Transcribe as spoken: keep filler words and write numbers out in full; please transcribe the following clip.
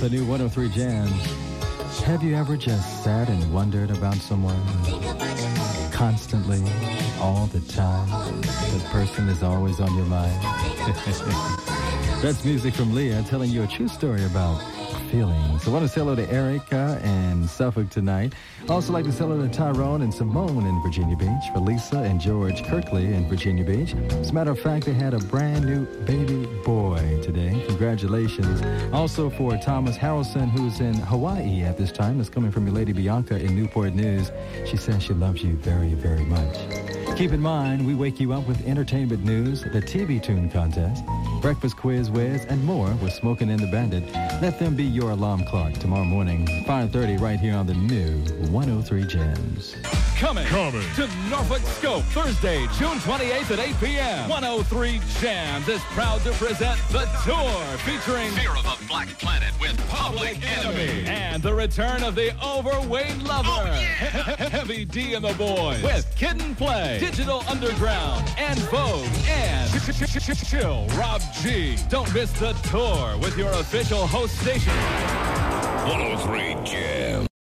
the new one oh three Jams. Have you ever just sat and wondered about someone constantly, all the time? That person is always on your mind. That's music from Leah telling you a true story about feelings. I want to say hello to Erica in Suffolk tonight. Also like to say hello to Tyrone and Simone in Virginia Beach, for Lisa and George Kirkley in Virginia Beach. As a matter of fact, they had a brand new baby boy today. Congratulations. Also for Thomas Harrelson, who's in Hawaii at this time. That's coming from your lady Bianca in Newport News. She says she loves you very, very much. Keep in mind, we wake you up with entertainment news, the T V Tune contest, breakfast quiz whiz, and more with Smoking in the Bandit. Let them be your alarm clock tomorrow morning, five thirty, right here on the new one oh three Jams. Coming, Coming to Norfolk Scope, Thursday, June twenty-eighth at eight p.m. one oh three Jams is proud to present The Tour, featuring Fear of a Black Planet with Public Enemy. and the return of the overweight lover, Oh, yeah. Heavy D and the Boys, with Kid and Play, Digital Underground, and Vogue, and Chill Rob G. Don't miss The Tour with your official host station. one oh three Jam.